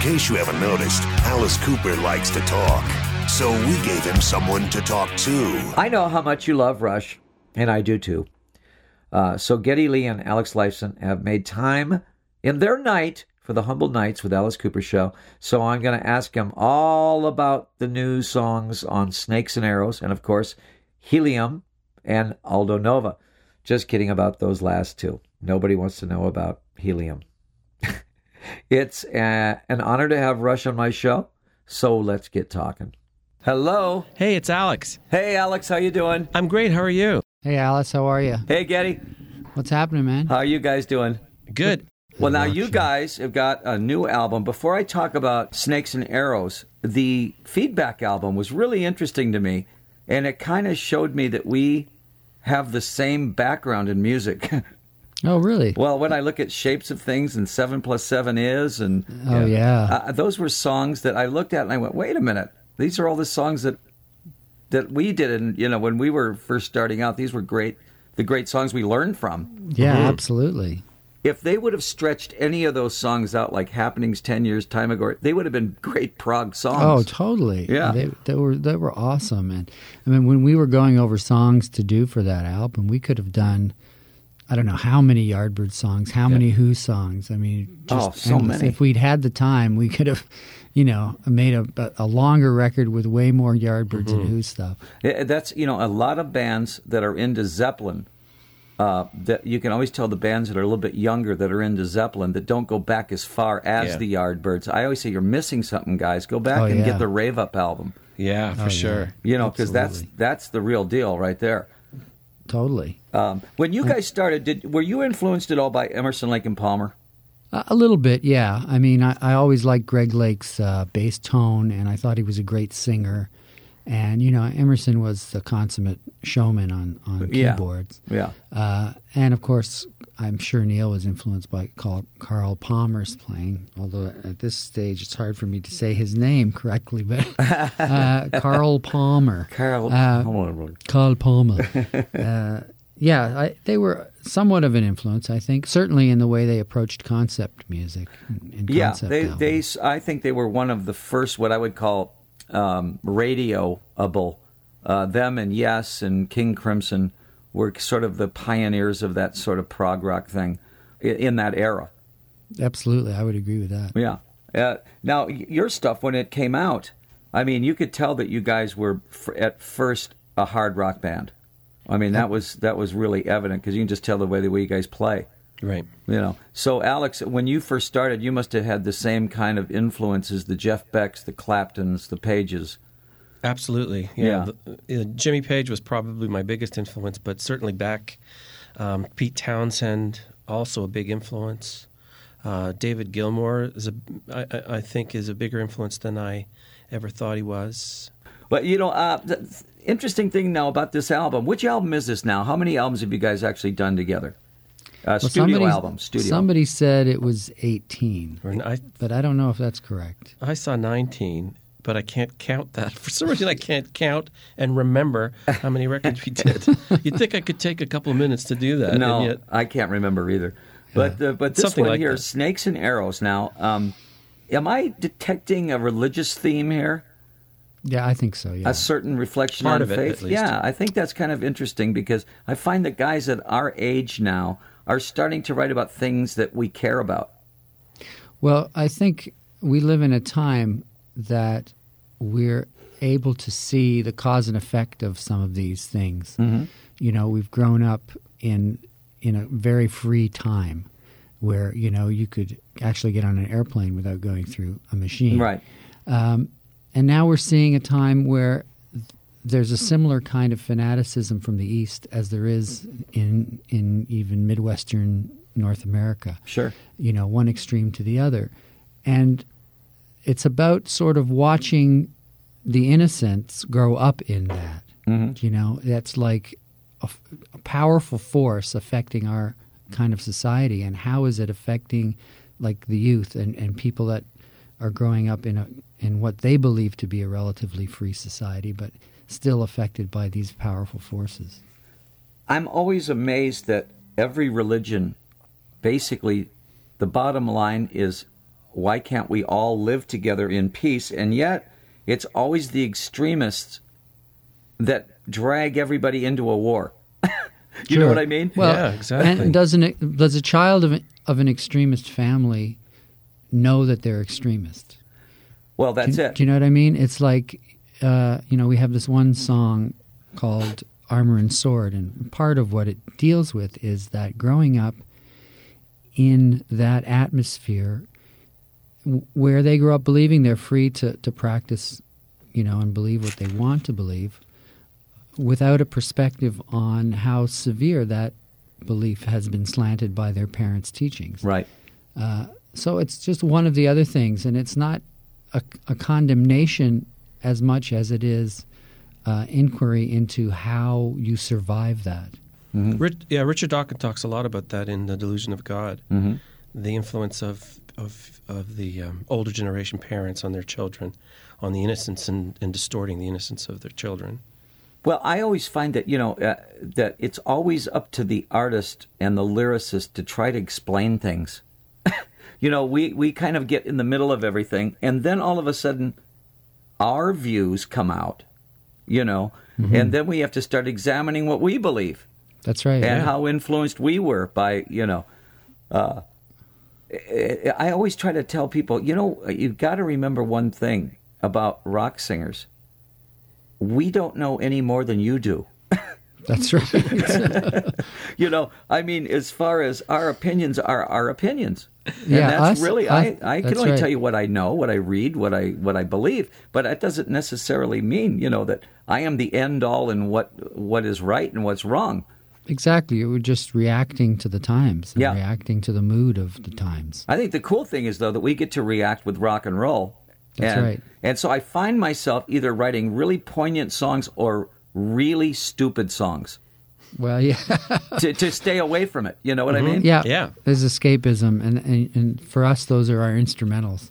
case you haven't noticed, Alice Cooper likes to talk. So we gave him someone to talk to. I know how much you love Rush, and I do too. So Geddy Lee and Alex Lifeson have made time in their night for the Humble Nights with Alice Cooper show. So I'm going to ask him all about the new songs on Snakes and Arrows, and of course, Helium and Aldo Nova. Just kidding about those last two. Nobody wants to know about Helium. It's an honor to have Rush on my show, so let's get talking. Hello. Hey, it's Alex. Hey, Alex, how you doing? I'm great. How are you? Hey, Alice, how are you? Hey, Geddy. What's happening, man? How are you guys doing? Good. Well, now you guys have got a new album. Before I talk about Snakes and Arrows, the Feedback album was really interesting to me, and it kind of showed me that we have the same background in music. Oh, really? Well, when I look at Shapes of Things and 7 + 7 is, and Oh, yeah. those were songs that I looked at and I went, wait a minute, these are all the songs that we did, and when we were first starting out, these were the great songs we learned from. Yeah, absolutely. If they would have stretched any of those songs out like Happenings 10 years time ago, they would have been great prog songs. Oh, totally. Yeah. They were awesome. And I mean, when we were going over songs to do for that album, we could have done, I don't know how many Yardbird songs, how many Who songs. I mean, just so endless. many. If we'd had the time, we could have, made a longer record with way more Yardbirds and Who stuff. That's, a lot of bands that are into Zeppelin, that you can always tell the bands that are a little bit younger that are into Zeppelin that don't go back as far as the Yardbirds. I always say you're missing something, guys. Go back and get the Rave Up album. Yeah, for sure. Because that's the real deal right there. Totally. When you guys started, were you influenced at all by Emerson, Lake and Palmer? A little bit, yeah. I mean, I always liked Greg Lake's bass tone, and I thought he was a great singer. And, Emerson was the consummate showman on keyboards. Yeah. And, of course, I'm sure Neil was influenced by Carl Palmer's playing, although at this stage it's hard for me to say his name correctly, but Carl Palmer. Carl Palmer. They were somewhat of an influence, I think, certainly in the way they approached concept music. And albums. I think they were one of the first, what I would call radioable. Them and Yes and King Crimson were sort of the pioneers of that sort of prog rock thing in that era. Absolutely, I would agree with that. Yeah. Now, your stuff, when it came out, I mean, you could tell that you guys were at first a hard rock band. I mean, that was really evident because you can just tell the way you guys play. Right. So Alex, when you first started, you must have had the same kind of influences, the Jeff Becks, the Claptons, the Pages. Absolutely. Yeah. Jimmy Page was probably my biggest influence, but certainly Beck. Pete Townsend, also a big influence. David Gilmour, I think, is a bigger influence than I ever thought he was. But, the interesting thing now about this album, which album is this now? How many albums have you guys actually done together? Studio album. Somebody said it was 18, but I don't know if that's correct. I saw 19, but I can't count that. For some reason, I can't count and remember how many records we did. You'd think I could take a couple of minutes to do that. No, and yet, I can't remember either. But this something one like here, that. Snakes and Arrows. Now, am I detecting a religious theme here? Yeah, I think so, yeah. A certain reflection Part on of it, faith? at least. Yeah, I think that's kind of interesting because I find that guys at our age now are starting to write about things that we care about. Well, I think we live in a time that we're able to see the cause and effect of some of these things. Mm-hmm. We've grown up in a very free time where, you could actually get on an airplane without going through a machine. Right. And now we're seeing a time where there's a similar kind of fanaticism from the East as there is in even Midwestern North America. Sure. One extreme to the other. And it's about sort of watching the innocents grow up in that. Mm-hmm. That's like a powerful force affecting our kind of society. And how is it affecting like the youth and people that are growing up in what they believe to be a relatively free society, but still affected by these powerful forces. I'm always amazed that every religion, basically, the bottom line is why can't we all live together in peace? And yet, it's always the extremists that drag everybody into a war. You know what I mean? Well, yeah, exactly. And does a child of an extremist family know that they're extremist? Well, that's it. Do you know what I mean? It's like, we have this one song called Armor and Sword, and part of what it deals with is that growing up in that atmosphere where they grew up believing they're free to practice, and believe what they want to believe, without a perspective on how severe that belief has been slanted by their parents' teachings. Right. So it's just one of the other things, and it's not a condemnation as much as it is inquiry into how you survive that. Mm-hmm. Richard Dawkins talks a lot about that in The Delusion of God, Mm-hmm. the influence of the older generation parents on their children, on the innocence and distorting the innocence of their children. Well, I always find that, that it's always up to the artist and the lyricist to try to explain things. We kind of get in the middle of everything, and then all of a sudden our views come out, Mm-hmm. and then we have to start examining what we believe. That's right. And how influenced we were by, I always try to tell people, you've got to remember one thing about rock singers. We don't know any more than you do. That's right. As far as our opinions are our opinions. Yeah, and that's really, I can that's only right. tell you what I know, what I read, what I believe. But that doesn't necessarily mean, that I am the end all in what is right and what's wrong. Exactly. We're just reacting to the times, and Yeah. reacting to the mood of the times. I think the cool thing is, though, that we get to react with rock and roll. That's right. And so I find myself either writing really poignant songs or really stupid songs Well, yeah. to stay away from it. You know what I mean? Yeah. Yeah. There's escapism, and for us, those are our instrumentals.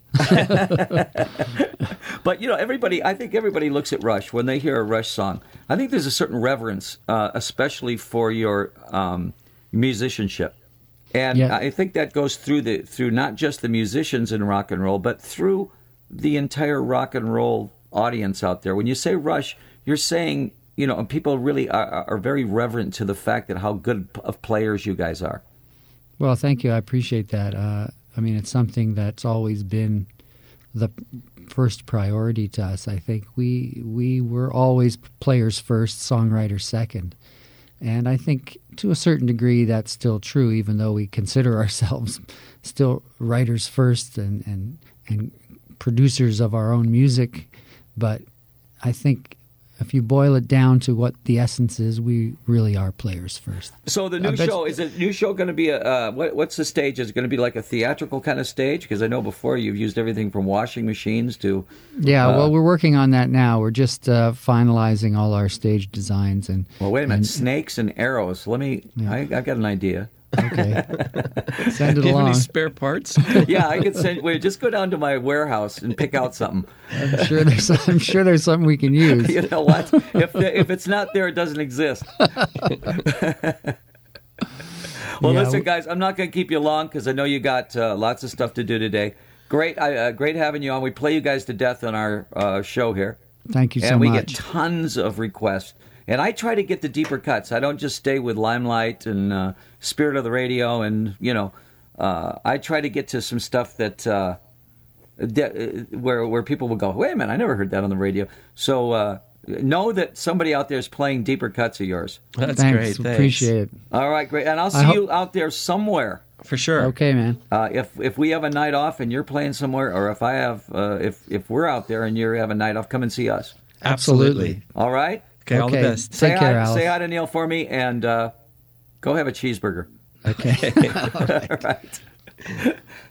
But, I think everybody looks at Rush when they hear a Rush song. I think there's a certain reverence, especially for your musicianship. And Yeah. I think that goes through not just the musicians in rock and roll, but through the entire rock and roll audience out there. When you say Rush, you're saying, people really are very reverent to the fact that how good of players you guys are. Well, thank you. I appreciate that. It's something that's always been the first priority to us. I think we were always players first, songwriters second. And I think to a certain degree that's still true, even though we consider ourselves still writers first and producers of our own music. But I think if you boil it down to what the essence is, we really are players first. So the new show, is the new show going to be what's the stage? Is it going to be like a theatrical kind of stage? Because I know before you've used everything from washing machines to... Yeah, well, we're working on that now. We're just finalizing all our stage designs. Well, wait a minute. Snakes and arrows. I've got an idea. Okay. Send it Do you have along. any spare parts? Yeah, I could send... Wait, just go down to my warehouse and pick out something. I'm sure there's something we can use. You know what? If it's not there, it doesn't exist. Well, Yeah, listen, guys, I'm not going to keep you long because I know you got lots of stuff to do today. Great having you on. We play you guys to death on our show here. Thank you so and we much. get tons of requests. And I try to get the deeper cuts. I don't just stay with Limelight and Spirit of the Radio. And, I try to get to some stuff that where people will go, wait a minute, I never heard that on the radio. So know that somebody out there is playing deeper cuts of yours. That's Thanks. great. Thanks. Appreciate it. All right, great. And I'll see you out there somewhere. For sure. Okay, man. If we have a night off and you're playing somewhere, or if I have, if we're out there and you have a night off, come and see us. Absolutely. All right? Okay, all the Okay. best. Take care, Alice. Say hi to Neil for me, and go have a cheeseburger. Okay. All right.